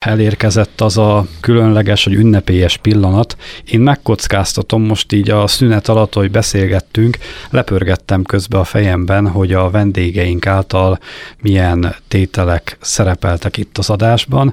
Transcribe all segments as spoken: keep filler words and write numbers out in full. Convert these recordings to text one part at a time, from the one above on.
elérkezett az a különleges, vagy ünnepélyes pillanat. Én megkockáztatom most így a szünet alatt, hogy beszélgettünk, lepörgettem közbe a fejemben, hogy a vendégeink által milyen tételek szerepeltek itt az adásban,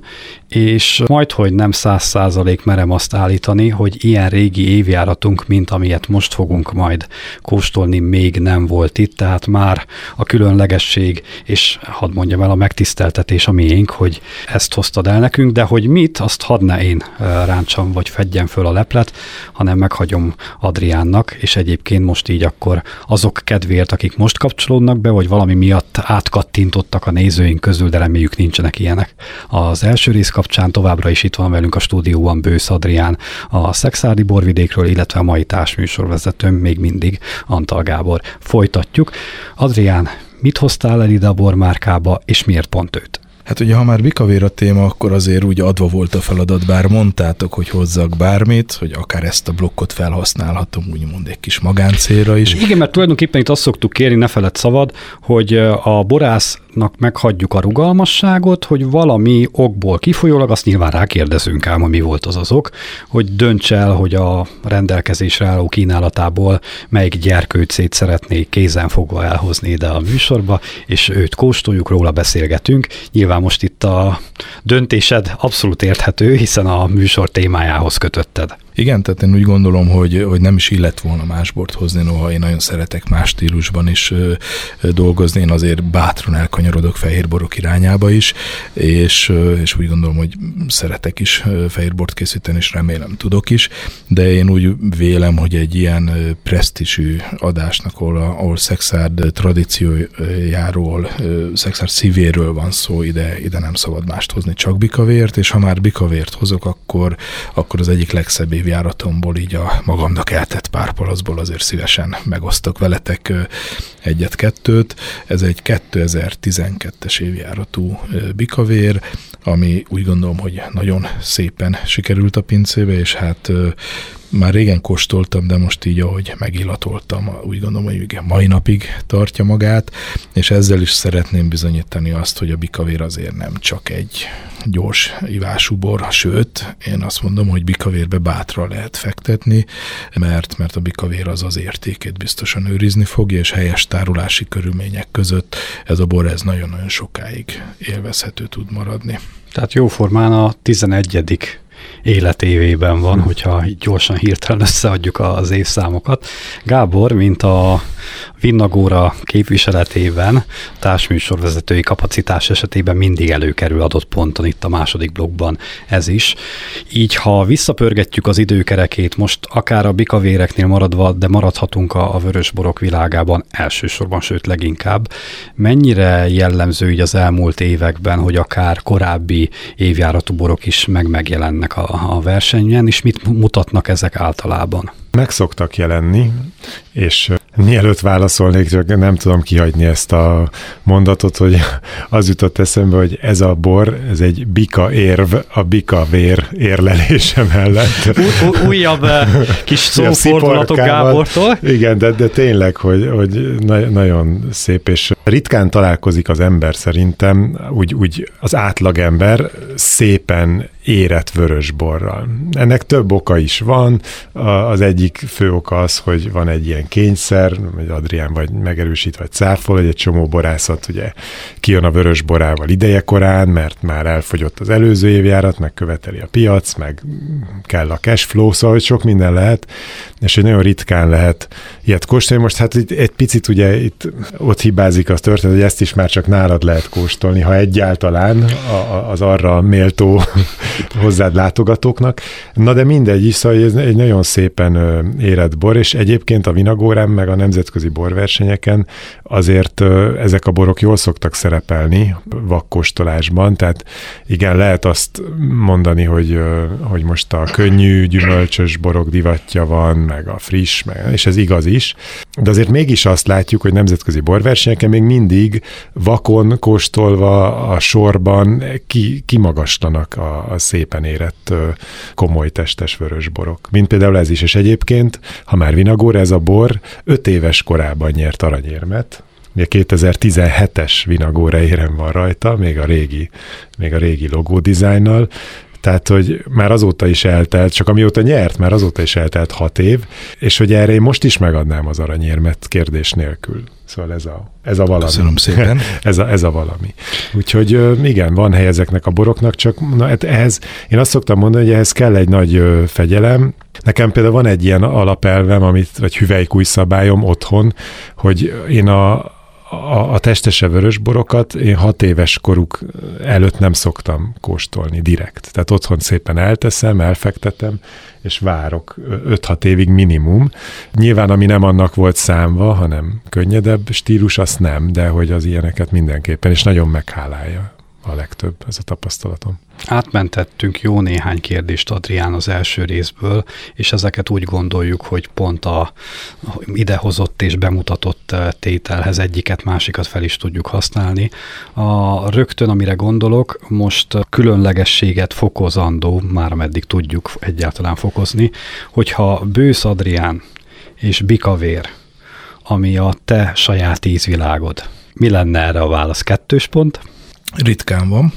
és majdhogy nem száz százalék merem azt állítani, hogy ilyen régi évjáratunk, mint amilyet most fogunk majd kóstolni, még nem volt itt, tehát már a különlegesség, és hadd mondjam el, a megtiszteltetés a miénk, hogy ezt hoztad el nekünk, de hogy mit, azt hadd ne én ráncsam, vagy fedjem föl a leplet, hanem meghagyom Adriánnak, és egyébként most így akkor azok kedvéért, akik most kapcsolódnak be, vagy valami miatt átkattintottak a nézőink közül, de reméljük nincsenek ilyenek. Az első rész kapcsán továbbra is itt van velünk a stúdióban Bősz Adrián a Szekszárdi borvidékről, illetve a mai társműsorvezetőm még mindig Antal Gábor. Folytatjuk. Adrián, mit hoztál el ide a bormárkába, és miért pont őt? Hát ugye, ha már bikavér a téma, akkor azért úgy adva volt a feladat, bár mondtátok, hogy hozzak bármit, hogy akár ezt a blokkot felhasználhatom, úgymond egy kis magáncélra is. Igen, mert tulajdonképpen itt azt szoktuk kérni, ne feledd szabad, hogy a borásznak meghagyjuk a rugalmasságot, hogy valami okból kifolyólag, azt nyilván rákérdezünk ám, hogy mi volt az az ok, hogy dönts el, hogy a rendelkezésre álló kínálatából melyik gyerkőcét szeretnék kézenfogva elhozni ide a műsorba, és őt kóstoljuk, róla beszélgetünk. Nyilván most itt a döntésed abszolút érthető, hiszen a műsor témájához kötötted. Igen, tehát én úgy gondolom, hogy, hogy nem is illett volna más bort hozni, noha én nagyon szeretek más stílusban is ö, ö, dolgozni, én azért bátran elkanyarodok fehérborok irányába is, és, ö, és úgy gondolom, hogy szeretek is fehérbort készíteni, és remélem tudok is, de én úgy vélem, hogy egy ilyen presztízsű adásnak, ahol, ahol Szekszárd tradíciójáról, Szekszárd szívéről van szó, ide, ide nem szabad mást hozni, csak bikavért, és ha már bikavért hozok, akkor, akkor az egyik legszebb évjáratomból, így a magamnak eltett pár palacból azért szívesen megosztok veletek egyet-kettőt. Ez egy kétezer-tizenkettes évjáratú bikavér, ami úgy gondolom, hogy nagyon szépen sikerült a pincébe, és hát már régen kóstoltam, de most így, ahogy megillatoltam, úgy gondolom, hogy igen, mai napig tartja magát, és ezzel is szeretném bizonyítani azt, hogy a bikavér azért nem csak egy gyors ivású bor, sőt, én azt mondom, hogy bikavérbe bátran lehet fektetni, mert, mert a bikavér az az értékét biztosan őrizni fogja, és helyes tárolási körülmények között ez a bor ez nagyon-nagyon sokáig élvezhető tud maradni. Tehát jóformán a tizenegyedik életévében van, hogyha így gyorsan hirtelen összeadjuk az évszámokat. Gábor, mint a Vinnagóra képviseletében, társműsorvezetői kapacitás esetében mindig előkerül adott ponton itt a második blokkban ez is. Így, ha visszapörgetjük az időkerekét, most akár a bikavéreknél maradva, de maradhatunk a, a vörösborok világában elsősorban, sőt leginkább. Mennyire jellemző így az elmúlt években, hogy akár korábbi évjáratú borok is meg megjelennek a, a versenyen, és mit mutatnak ezek általában? Meg szoktak jelenni, és mielőtt válaszolnék, csak nem tudom kihagyni ezt a mondatot, hogy az jutott eszembe, hogy ez a bor, ez egy bika érv a bika vér érlelése mellett. Újabb kis szófordulatok Gábortól. Igen, de, de tényleg, hogy, hogy na- nagyon szép, és ritkán találkozik az ember szerintem, úgy, úgy az átlagember szépen érett vörösborral. Ennek több oka is van, az egyik fő oka az, hogy van egy ilyen kényszer, hogy Adrián vagy megerősít, vagy cáfol, hogy egy csomó borászat ugye kijön a vörösborával idejekorán, mert már elfogyott az előző évjárat, meg követeli a piac, meg kell a cash flow, szóval hogy sok minden lehet, és hogy nagyon ritkán lehet ilyet kóstolni. Most hát egy picit ugye itt ott hibázik az történet, hogy ezt is már csak nálad lehet kóstolni, ha egyáltalán az arra méltó hozzád látogatóknak. Na de mindegy is, szóval ez egy nagyon szépen érett bor, és egyébként a Vinagórán meg a nemzetközi borversenyeken azért ezek a borok jól szoktak szerepelni vakkóstolásban, tehát igen, lehet azt mondani, hogy, hogy most a könnyű, gyümölcsös borok divatja van, meg a friss, meg, és ez igaz is, de azért mégis azt látjuk, hogy nemzetközi borversenyeken még mindig vakon kóstolva a sorban ki, kimagaslanak a, a szépen érett komoly testes vörösborok. Mint például ez is, és egyébként, ha már Vinagóra, ez a bor öt éves korában nyert aranyérmet, Ugye kétezer-tizenhetes Vinagóra érem van rajta, még a régi, még a régi logó dizájnnal, tehát, hogy már azóta is eltelt, csak amióta nyert, már azóta is eltelt hat év, és hogy erre én most is megadnám az aranyérmet kérdés nélkül. Szóval ez a, ez a valami. Köszönöm szépen. ez, a, ez a valami. Úgyhogy igen, van hely ezeknek a boroknak, csak na, ehhez, én azt szoktam mondani, hogy ehhez kell egy nagy fegyelem. Nekem például van egy ilyen alapelvem, amit, vagy hüvelykúj szabályom otthon, hogy én a A, a testese vörösborokat én hat éves koruk előtt nem szoktam kóstolni direkt. Tehát otthon szépen elteszem, elfektetem, és várok öt-hat évig minimum. Nyilván, ami nem annak volt számva, hanem könnyedebb stílus, azt nem, de hogy az ilyeneket mindenképpen, és nagyon meghálálja a legtöbb, ez a tapasztalatom. Átmentettünk jó néhány kérdést, Adrián, az első részből, és ezeket úgy gondoljuk, hogy pont a idehozott és bemutatott tételhez egyiket, másikat fel is tudjuk használni. A rögtön, amire gondolok, most különlegességet fokozandó, már ameddig tudjuk egyáltalán fokozni, hogyha Bősz Adrián és Bikavér, ami a te saját ízvilágod, mi lenne erre a válasz? Kettős pont? Ritkán van.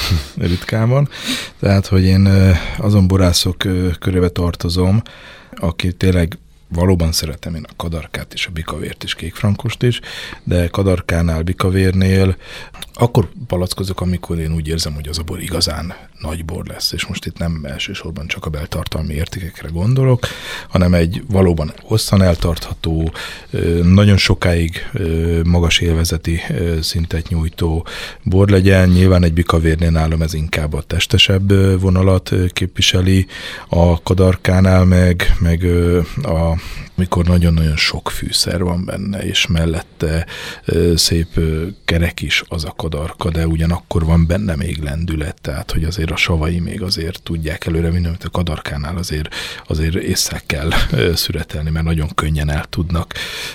Ritkán van. Tehát, hogy én azon borászok körébe tartozom, aki tényleg valóban szeretem én a kadarkát és a bikavért is, kékfrankost is, de kadarkánál, bikavérnél akkor palackozok, amikor én úgy érzem, hogy az a bor igazán nagy bor lesz, és most itt nem elsősorban csak a beltartalmi értékekre gondolok, hanem egy valóban hosszan eltartható, nagyon sokáig magas élvezeti szintet nyújtó bor legyen. Nyilván egy bikavérnél nálam ez inkább a testesebb vonalat képviseli, a kadarkánál meg, meg a mikor nagyon-nagyon sok fűszer van benne, és mellette szép kerek is az a kadarka, de ugyanakkor van benne még lendület, tehát hogy azért a savai még azért tudják előre vinni, amit a kadarkánál azért, azért észre kell szüretelni, mert nagyon könnyen el tudnak,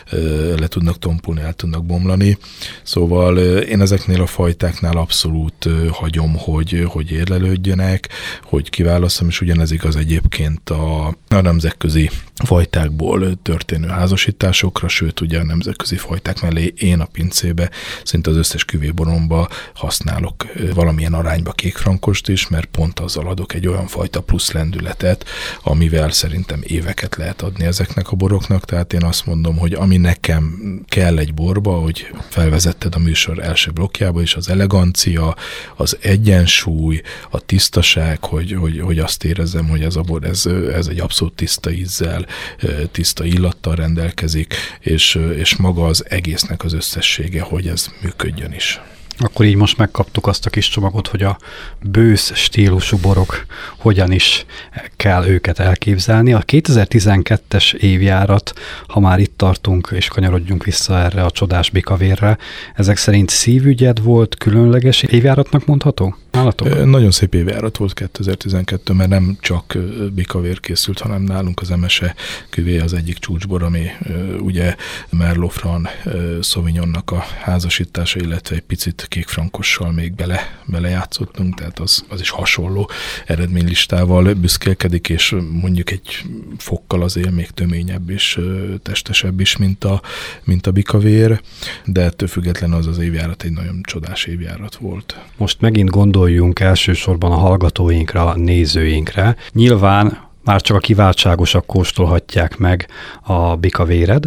le tudnak tompulni, el tudnak bomlani. Szóval én ezeknél a fajtáknál abszolút hagyom, hogy, hogy érlelődjönek, hogy kiválasztom, és ugyanez igaz egyébként a, a nemzetközi fajtákból történő házasításokra, sőt ugye a nemzetközi fajták mellé én a pincébe szinte az összes küvéboromba használok valamilyen arányba kékfrankost is, mert pont azzal adok egy olyan fajta plusz lendületet, amivel szerintem éveket lehet adni ezeknek a boroknak, tehát én azt mondom, hogy ami nekem kell egy borba, hogy felvezetted a műsor első blokkjába is, az elegancia, az egyensúly, a tisztaság, hogy, hogy, hogy azt érezzem, hogy ez a bor, ez, ez egy abszolút tiszta ízzel, tiszta illattal rendelkezik, és, és maga az egésznek az összessége, hogy ez működjön is. Akkor így most megkaptuk azt a kis csomagot, hogy a bősz stílusú borok hogyan is kell őket elképzelni. A kétezer-tizenkettes évjárat, ha már itt tartunk, és kanyarodjunk vissza erre a csodás bikavérre, ezek szerint szívügyed volt, különleges évjáratnak mondható? Nálatok? Nagyon szép évjárat volt kétezer-tizenkettő, mert nem csak bikavér készült, hanem nálunk az em es e küvé az egyik csúcsbor, ami ugye Merlot Franc Sauvignonnak a házasítása, illetve egy picit kékfrankossal még bele, belejátszottunk, tehát az, az is hasonló eredménylistával büszkélkedik, és mondjuk egy fokkal azért még töményebb és testesebb is, mint a, mint a bikavér, de ettől független az az évjárat egy nagyon csodás évjárat volt. Most megint gondoljunk elsősorban a hallgatóinkra, a nézőinkre. Nyilván már csak a kiváltságosak kóstolhatják meg a bikavéred,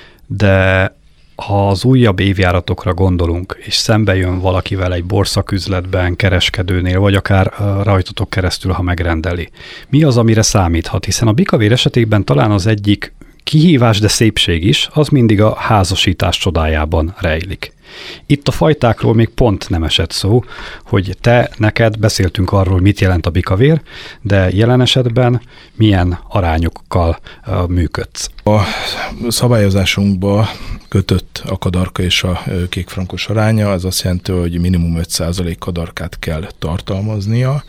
de ha az újabb évjáratokra gondolunk, és szembe jön valakivel egy borszaküzletben, kereskedőnél, vagy akár rajtatok keresztül, ha megrendeli, mi az, amire számíthat? Hiszen a bikavér esetében talán az egyik kihívás, de szépség is, az mindig a házasítás csodájában rejlik. Itt a fajtákról még pont nem esett szó, hogy te, neked beszéltünk arról, mit jelent a bikavér, de jelen esetben milyen arányokkal uh, működsz? A szabályozásunkba kötött a kadarka és a kékfrankos aránya, ez azt jelenti, hogy minimum öt százalék kadarkát kell tartalmaznia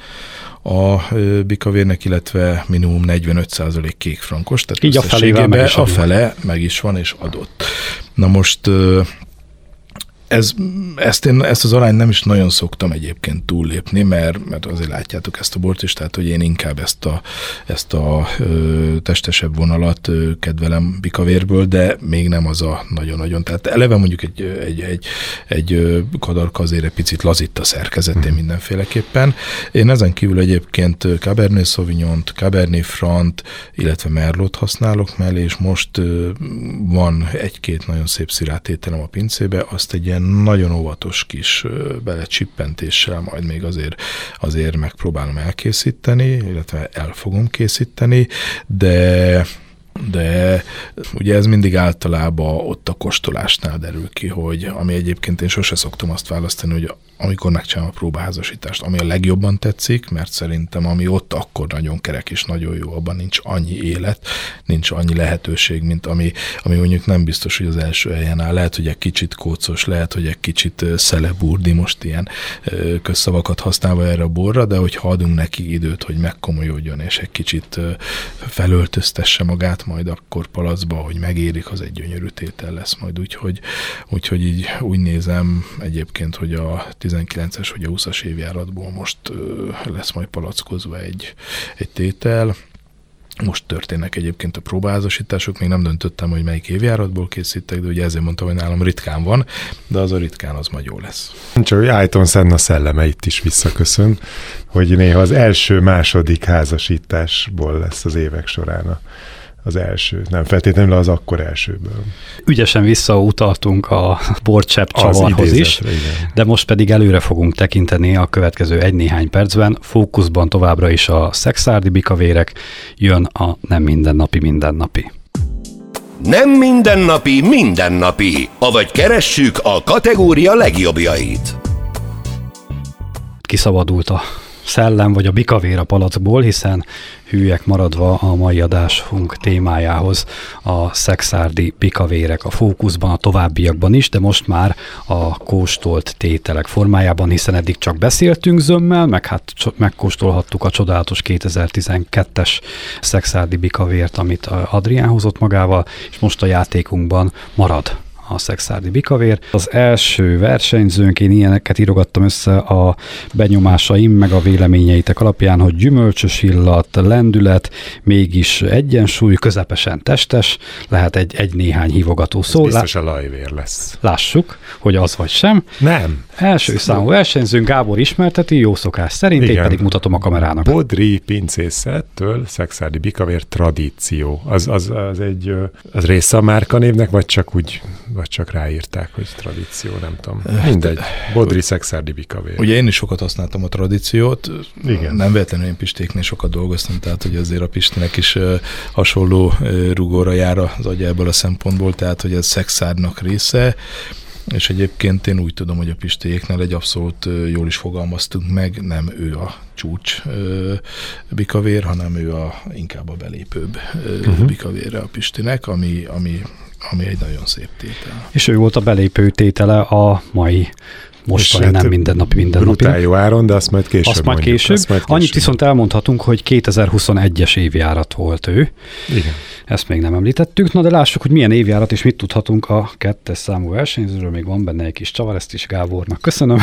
a bikavérnek, illetve minimum negyvenöt százalék kékfrankos, tehát így a felével meg is a fele meg is van és adott. Na most Ez, ezt, én, ezt az arányt nem is nagyon szoktam egyébként túllépni, mert, mert azért látjátok ezt a bort is, tehát hogy én inkább ezt a, ezt a ö, testesebb vonalat ö, kedvelem bikavérből, de még nem az a nagyon-nagyon. Tehát eleve mondjuk egy, egy, egy, egy kadarka azért egy picit lazít a szerkezetén mindenféleképpen. Én ezen kívül egyébként Cabernet Sauvignont, Cabernet Franc, illetve Merlot használok mellé, és most ö, van egy-két nagyon szép szirátételem a pincébe, azt egy ilyen nagyon óvatos kis belecsippentéssel majd még azért, azért megpróbálom elkészíteni, illetve el fogom készíteni, de de ugye ez mindig általában ott a kóstolásnál derül ki, hogy ami egyébként én sose szoktam azt választani, hogy amikor megcsinálom a próbaházasítást, ami a legjobban tetszik, mert szerintem ami ott akkor nagyon kerek és nagyon jó, abban nincs annyi élet, nincs annyi lehetőség, mint ami, ami mondjuk nem biztos, hogy az első helyen áll. Lehet, hogy egy kicsit kócos, lehet, hogy egy kicsit szeleburdi, most ilyen közszavakat használva erre a borra, de hogyha adunk neki időt, hogy megkomolyodjon, és egy kicsit felöltöztesse magát majd akkor palacba, hogy megérik, az egy gyönyörű tétel lesz majd. Úgyhogy, úgyhogy így úgy nézem egyébként, hogy a tizenkilences vagy a húszas évjáratból most ö, lesz majd palackozva egy, egy tétel. Most történnek egyébként a próbaházasítások, még nem döntöttem, hogy melyik évjáratból készítek, de ugye ezért mondtam, hogy nálam ritkán van, de az a ritkán az majd jó lesz. Csak hogy Ayrton Senna szelleme itt is visszaköszön, hogy néha az első-második házasításból lesz az évek során a az első, nem feltétlenül az akkor elsőből. Ügyesen visszautaltunk a borcsepp csavarhoz is, igen. De most pedig előre fogunk tekinteni a következő egy-néhány percben. Fókuszban továbbra is a szekszárdi bikavérek, jön a nem mindennapi mindennapi. Nem mindennapi mindennapi, avagy keressük a kategória legjobbjait. Kiszabadult a szellem vagy a bikavér a palackból, hiszen hűek maradva a mai adásunk témájához a szekszárdi bikavérek a fókuszban, a továbbiakban is, de most már a kóstolt tételek formájában, hiszen eddig csak beszéltünk zömmel, meg hát megkóstolhattuk a csodálatos kétezer-tizenkettes szekszárdi bikavért, amit Adrián hozott magával, és most a játékunkban marad a szekszárdi bikavér. Az első versenyzőnk, én ilyeneket írogattam össze a benyomásaim, meg a véleményeitek alapján, hogy gyümölcsös illat, lendület, mégis egyensúly, közepesen testes, lehet egy, egy néhány hívogató szó. Ez biztos a lajvér lesz. Lássuk, hogy az vagy sem. Nem. Első számú versenyzőnk Gábor ismerteti, jó szokás szerint, igen. Én pedig mutatom a kamerának. Bodri pincészettől szekszárdi bikavér tradíció. Az, az, az egy az része a márkanévnek, vagy csak úgy vagy csak ráírták, hogy tradíció, nem tudom. Mindegy. Bodri szekszárdi bikavér. Ugye én is sokat használtam a tradíciót. Igen. Nem véletlenül én Pistéknél sokat dolgoztam, tehát hogy azért a Pistinek is uh, hasonló uh, rugóra jár az agy ebből a szempontból, tehát hogy ez szekszárnak része. És egyébként én úgy tudom, hogy a Pistéknél egy abszolút uh, jól is fogalmaztunk meg, nem ő a csúcs uh, bikavér, hanem ő a, inkább a belépőbb uh, uh-huh. bikavérre a Pistinek, ami, ami ami egy nagyon szép tétel. És ő volt a belépő tétele a mai mostani hát nem mindennapi mindennapi. Brutál jó áron, de azt majd később azt majd mondjuk. később. Azt majd később. Annyit viszont elmondhatunk, hogy kétezer-huszonegyes évjárat volt ő. Igen. Ezt még nem említettük. Na de lássuk, hogy milyen évjárat és mit tudhatunk a kettes számú versenyzőről. Még van benne egy kis csavar, ezt is Gábornak köszönöm.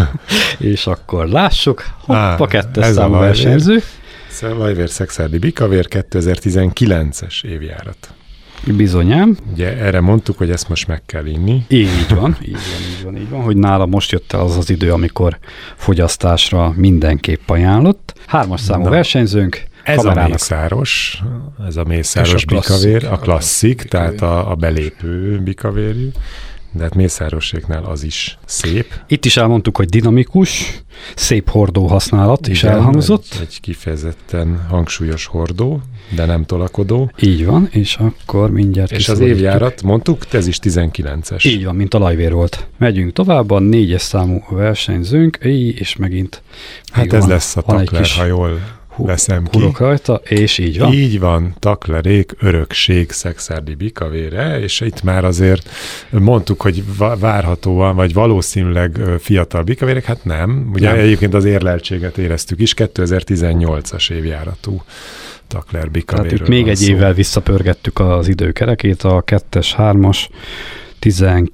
És akkor lássuk. Hopp, a kettes számú versenyző. Lajvér szekszárdi bikavér kétezer-tizenkilences évjárat. Bizonyám. Ugye erre mondtuk, hogy ezt most meg kell inni. Így van, így van, így van, így van, hogy nála most jött el az az idő, amikor fogyasztásra mindenképp ajánlott. Hármas számú Na. versenyzőnk. Ez kamerának. a mészáros, ez a mészáros a bikavér, a klasszik, a tehát a, a belépő bikavérű. De hát mészároséknál az is szép. Itt is elmondtuk, hogy dinamikus, szép hordó használat Igen, is elhangzott. Egy, egy kifejezetten hangsúlyos hordó, de nem tolakodó. Így van, és akkor mindjárt És az évjárat, mondtuk, ez is tizenkilences. Így van, mint a lajvér volt. Megyünk tovább, a négyes számú versenyzőnk, és megint Hát ez van, lesz a takler, ha jól veszem ki. Hurok rajta, és így van. Így van, taklerék, örökség szekszárdi bikavére, és itt már azért mondtuk, hogy várhatóan, vagy valószínűleg fiatal bikavérek, hát nem. Ugye nem. Egyébként az érleltséget éreztük is, kétezer-tizennyolcas évjáratú takler bikavéről. Tehát itt még egy szó. évvel visszapörgettük az időkerekét, a kettes, hármas, tizenkilences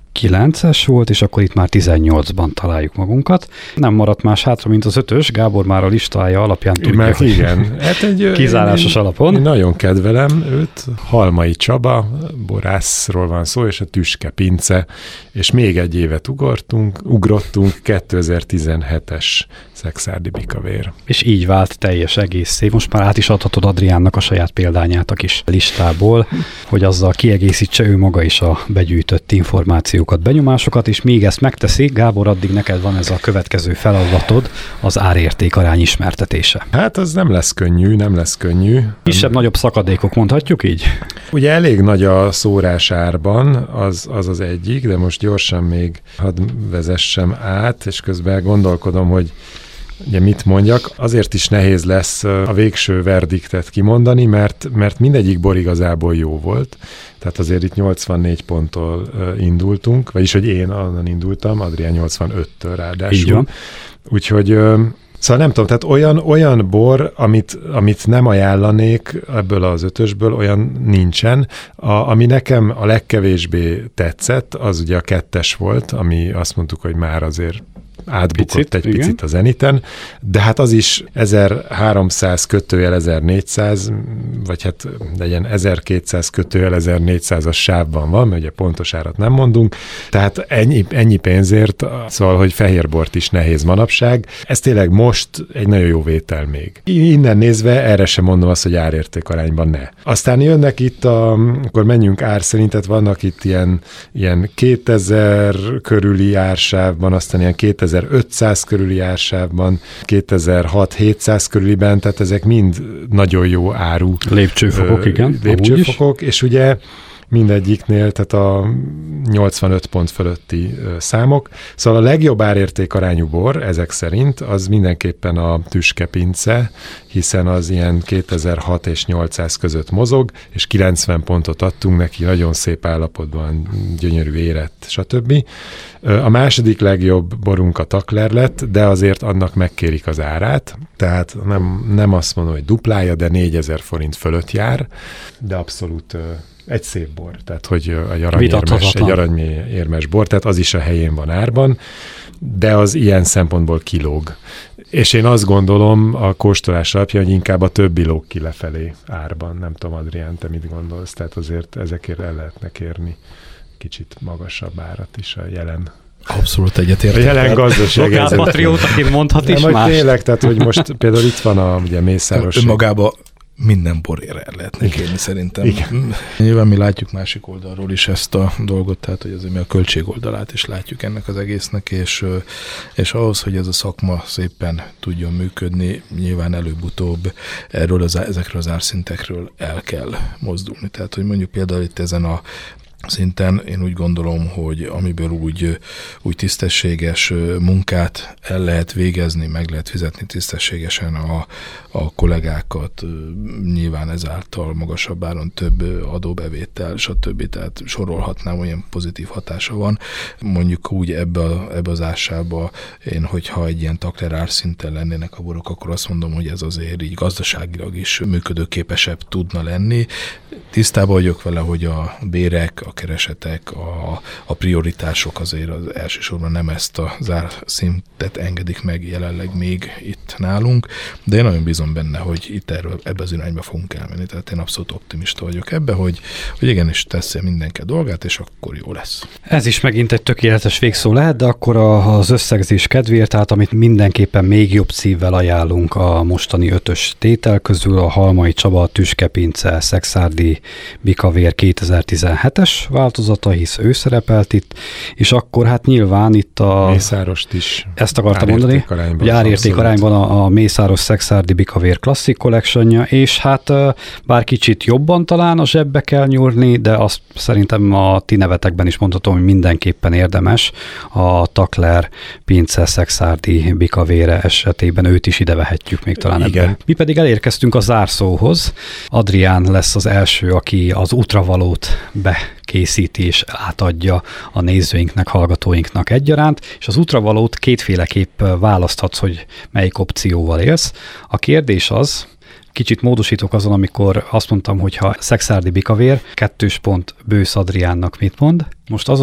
kilences volt, és akkor itt már tizennyolcban találjuk magunkat. Nem maradt más hátra, mint az ötös, Gábor már a listája alapján tudja, már igen. Hát egy, kizárásos én, alapon. Én nagyon kedvelem őt, Halmai Csaba, borászról van szó, és a Tüske Pince, és még egy évet ugortunk, ugrottunk, kétezer-tizenhetes Szekszárdi Bikavér. És így vált teljes egész év. Most már át is adhatod Adriánnak a saját példányát a kis listából, hogy azzal kiegészítse ő maga is a begyűjtött információkat, benyomásokat, és még ezt megteszi, Gábor, addig neked van ez a következő feladatod, az árértékarány ismertetése. Hát az nem lesz könnyű, nem lesz könnyű. Kisebb-nagyobb szakadékok, mondhatjuk így? Ugye elég nagy a szórás árban, az, az az egyik, de most gyorsan még hadd vezessem át, és közben gondolkodom, hogy ugye mit mondjak, azért is nehéz lesz a végső verdiktet kimondani, mert, mert mindegyik bor igazából jó volt. Tehát azért itt nyolcvannégy ponttól indultunk, vagyis hogy én onnan indultam, Adrián nyolcvanöttől ráadásul. Így van. Úgyhogy szóval nem tudom, tehát olyan, olyan bor, amit, amit nem ajánlanék ebből az ötösből, olyan nincsen. A, ami nekem a legkevésbé tetszett, az ugye a kettes volt, ami azt mondtuk, hogy már azért átbukott picit, egy igen. picit a Zeniten, de hát az is ezerháromszáz kötőjel ezernégyszáz, vagy hát legyen ezerkétszáz kötőjel ezernégyszázas sávban van, mert ugye pontos árat nem mondunk, tehát ennyi, ennyi pénzért, szóval, hogy fehérbort is nehéz manapság. Ez tényleg most egy nagyon jó vétel még. Innen nézve erre sem mondom azt, hogy árérték arányban ne. Aztán jönnek itt, a, akkor menjünk ár szerint, tehát vannak itt ilyen, ilyen kétezer körüli ársávban, aztán ilyen kétezer-ötszáz körüli ársávban, kétezer-hat-hétszáz körüliben, tehát ezek mind nagyon jó áru. Lépcsőfokok, ö, igen. Lépcsőfokok, és ugye mindegyiknél, tehát a nyolcvanöt pont fölötti számok. Szóval a legjobb árértékarányú bor ezek szerint az mindenképpen a Tüske Pince, hiszen az ilyen kétezer-hat és nyolcszáz között mozog, és kilencven pontot adtunk neki, nagyon szép állapotban, gyönyörű érett, stb. A második legjobb borunk a Takler lett, de azért annak megkérik az árát, tehát nem, nem azt mondom, hogy duplája, de négyezer forint fölött jár, de abszolút egy szép bor, tehát hogy egy aranyérmes, egy aranyérmes bor, tehát az is a helyén van árban, de az ilyen szempontból kilóg. És én azt gondolom a kóstolás alapján, hogy inkább a többi lóg ki lefelé árban. Nem tudom, Adrián, te mit gondolsz? Tehát azért ezekért el lehetne kérni kicsit magasabb árat is a jelen. Abszolút egyetértek. A jelen gazdaság. Lokálpatriótaként mondhat is más. Tényleg, tehát hogy most például itt van a ugye, Mészáros. Önmagában minden borére el lehetne kérni szerintem. Igen. Nyilván mi látjuk másik oldalról is ezt a dolgot, tehát hogy azért mi a költség oldalát is látjuk ennek az egésznek, és, és ahhoz, hogy ez a szakma szépen tudjon működni, nyilván előbb-utóbb erről az, ezekről az árszintekről el kell mozdulni. Tehát, hogy mondjuk például itt ezen a szinten én úgy gondolom, hogy amiből úgy, úgy tisztességes munkát el lehet végezni, meg lehet fizetni tisztességesen a, a kollégákat, nyilván ezáltal magasabb áron több adóbevétel, stb. Tehát sorolhatnám, olyan pozitív hatása van. Mondjuk úgy ebbe, a, ebbe az ársába én, hogyha egy ilyen Takler árszinten lennének a borok, akkor azt mondom, hogy ez azért így gazdaságilag is működőképesebb tudna lenni. Tisztában vagyok vele, hogy a bérek, a keresetek, a, a prioritások azért az elsősorban nem ezt a zárszintet engedik meg jelenleg még itt nálunk, de én nagyon bízom benne, hogy itt erről, ebbe az irányba fogunk elmenni. Tehát én abszolút optimista vagyok ebbe, hogy, hogy igenis teszi mindenki a dolgát, és akkor jó lesz. Ez is megint egy tökéletes végszó lehet, de akkor az összegzés kedvéért, tehát amit mindenképpen még jobb szívvel ajánlunk a mostani ötös tétel közül, a Halmai Csaba, Tüske Pince, Szekszárdi Bikavér kétezer-tizenhetes változata, hisz ő szerepelt itt, és akkor hát nyilván itt a... Mészárost is. Ezt akartam mondani, hogy árérték arányban a, a Mészáros Szekszárdi Bikavér Classic Collectionja, és hát bár kicsit jobban talán a zsebbe kell nyúlni, de azt szerintem a ti nevetekben is mondhatom, hogy mindenképpen érdemes a Takler Pince Szekszárdi Bikavére esetében őt is ide vehetjük még talán ebben. Mi pedig elérkeztünk a zárszóhoz. Adrián lesz az első, aki az útravalót bekészíti és átadja a nézőinknek, hallgatóinknak egyaránt, és az útravalót kétféleképp választhatsz, hogy melyik opcióval élsz. A kérdés az, kicsit módosítok azon, amikor azt mondtam, hogy ha Szekszárdi Bikavér, kettős pont Bősz Adriánnak mit mond. Most azon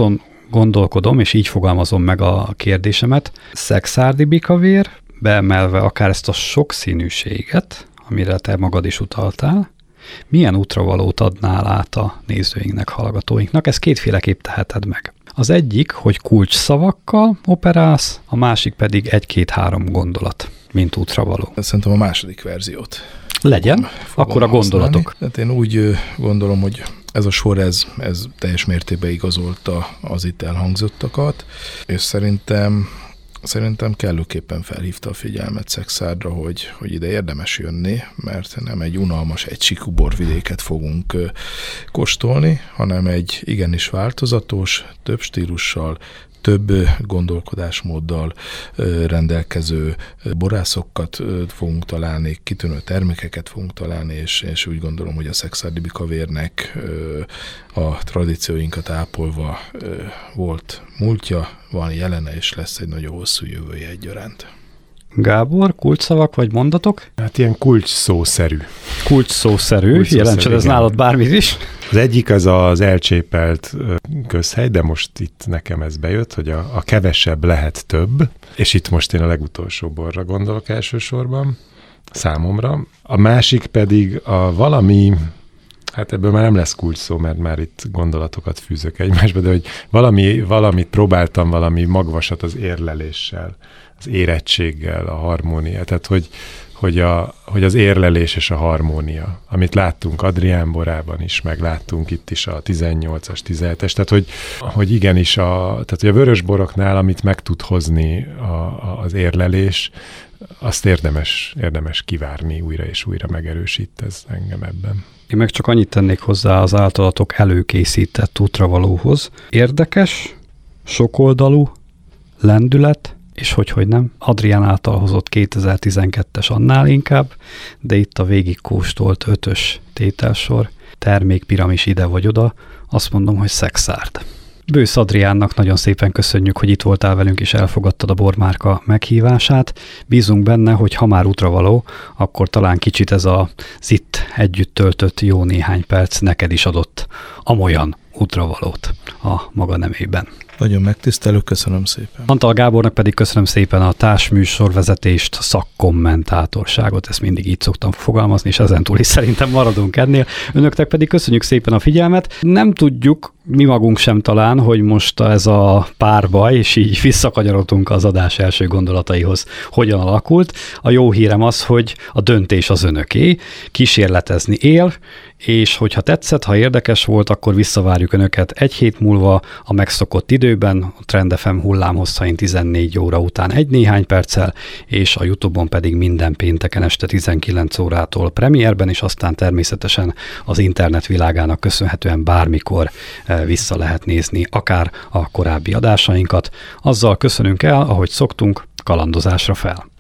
gondolkodom, és így fogalmazom meg a kérdésemet. Szekszárdi bikavér, beemelve akár ezt a sokszínűséget, amire te magad is utaltál, milyen útravalót adnál át a nézőinknek, hallgatóinknak? Ezt kétféleképp teheted meg. Az egyik, hogy kulcsszavakkal operálsz, a másik pedig egy-két-három gondolat, mint útravaló. Szerintem a második verziót. Legyen, akkor a gondolatok. Hát én úgy gondolom, hogy ez a sor, ez, ez teljes mértékben igazolta az itt elhangzottakat, és szerintem Szerintem kellőképpen felhívta a figyelmet Szekszárdra, hogy, hogy ide érdemes jönni, mert nem egy unalmas, egysíkú borvidéket fogunk ö, kóstolni, hanem egy igenis változatos, több stílussal, több gondolkodásmóddal ö, rendelkező borászokat ö, fogunk találni, kitűnő termékeket fogunk találni, és, és úgy gondolom, hogy a szekszárdi bikavérnek ö, a tradícióinkat ápolva ö, volt múltja, van jelene, és lesz egy nagyon hosszú jövője egyaránt. Gábor, kulcsszavak vagy mondatok? Hát ilyen kulcs szószerű. Kulcs szószerű, Kulcs jelentsed ez nálad bármit is. Az egyik az az elcsépelt közhely, de most itt nekem ez bejött, hogy a, a kevesebb lehet több, és itt most én a legutolsó borra gondolok elsősorban, számomra. A másik pedig a valami, hát ebből már nem lesz kulcs szó, mert már itt gondolatokat fűzök egymásba, de hogy valami, valamit próbáltam, valami magvasat az érleléssel, az érettséggel, a harmónia. Tehát, hogy, hogy, a, hogy az érlelés és a harmónia, amit láttunk Adrián borában is, meg láttunk itt is a tizennyolcas, tizenhetes, tehát, hogy, hogy igenis, a, tehát, hogy a vörös boroknál, amit meg tud hozni a, a, az érlelés, azt érdemes, érdemes kivárni, újra és újra megerősít ez engem ebben. Én meg csak annyit tennék hozzá az általatok előkészített útravalóhoz. Érdekes, sokoldalú, lendület, és hogy, hogy nem. Adrián által hozott kétezer-tizenkettes annál inkább, de itt a végigkóstolt ötös tételsor, termékpiramis ide vagy oda, azt mondom, hogy Szekszárd. Bősz Adriánnak nagyon szépen köszönjük, hogy itt voltál velünk, és elfogadtad a bormárka meghívását. Bízunk benne, hogy ha már útravaló, akkor talán kicsit ez az itt együtt töltött jó néhány perc neked is adott amolyan útravalót a maga nemében. Nagyon megtisztelő, köszönöm szépen. Antal Gábornak pedig köszönöm szépen a társműsorvezetést, szakkommentátorságot, ezt mindig így szoktam fogalmazni, és ezentúl is szerintem maradunk ennél. Önöknek pedig köszönjük szépen a figyelmet. Nem tudjuk, mi magunk sem talán, hogy most ez a párbaj, és így visszakanyarodtunk az adás első gondolataihoz, hogyan alakult. A jó hírem az, hogy a döntés az önöké, kísérletezni él, és hogyha tetszett, ha érdekes volt, akkor visszavárjuk önöket egy hét múlva a megszokott időben, a Trend ef em hullámhosszain tizennégy óra után egy néhány perccel, és a YouTube-on pedig minden pénteken este tizenkilenc órától premierben, és aztán természetesen az internet világának köszönhetően bármikor vissza lehet nézni akár a korábbi adásainkat. Azzal köszönünk el, ahogy szoktunk, kalandozásra fel!